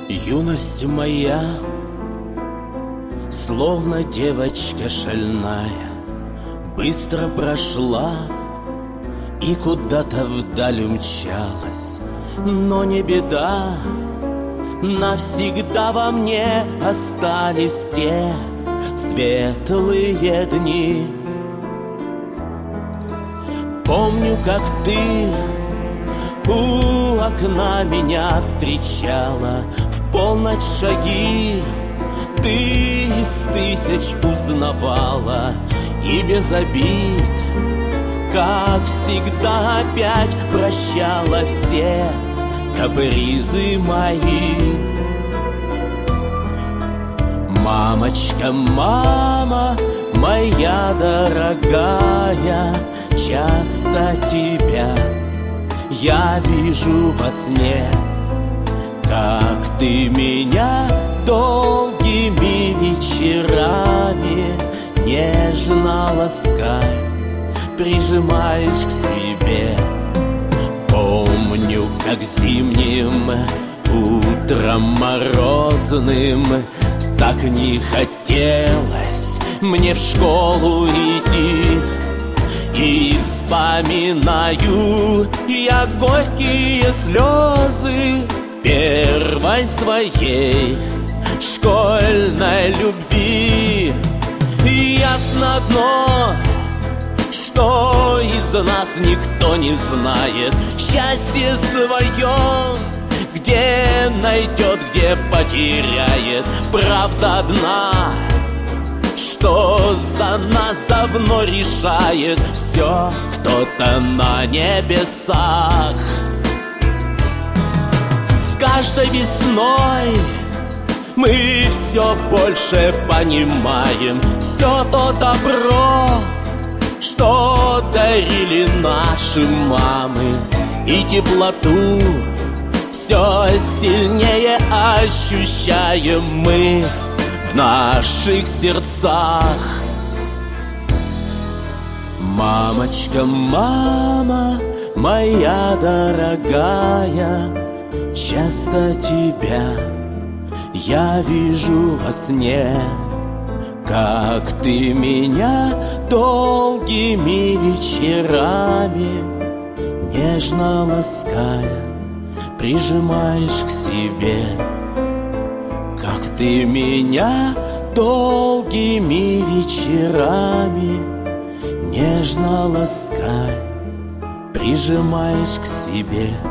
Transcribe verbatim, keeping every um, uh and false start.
Юность моя, словно девочка шальная, быстро прошла и куда-то вдаль умчалась. Но не беда, навсегда во мне остались те светлые дни. Помню, как ты у окна меня встречала, в полночь шаги ты из тысяч узнавала. И без обид, как всегда, опять прощала все капризы мои. Мамочка, мама моя дорогая, часто тебя я вижу во сне, как ты меня долгими вечерами нежно ласкай, прижимаешь к себе. Помню, как зимним утром морозным так не хотелось мне в школу идти. И вспоминаю я горькие слезы первой своей школьной любви. И ясно одно, что из нас никто не знает счастье свое, где найдет, где потеряет. Правда одна, что за нас давно решает все кто-то на небесах. С каждой весной мы все больше понимаем все то добро, что дарили наши мамы, и теплоту все сильнее ощущаем мы в наших сердцах. Мамочка, мама моя дорогая, часто тебя я вижу во сне, как ты меня долгими вечерами нежно лаская прижимаешь к себе. Как ты меня долгими вечерами нежно ласкай, прижимаешь к себе.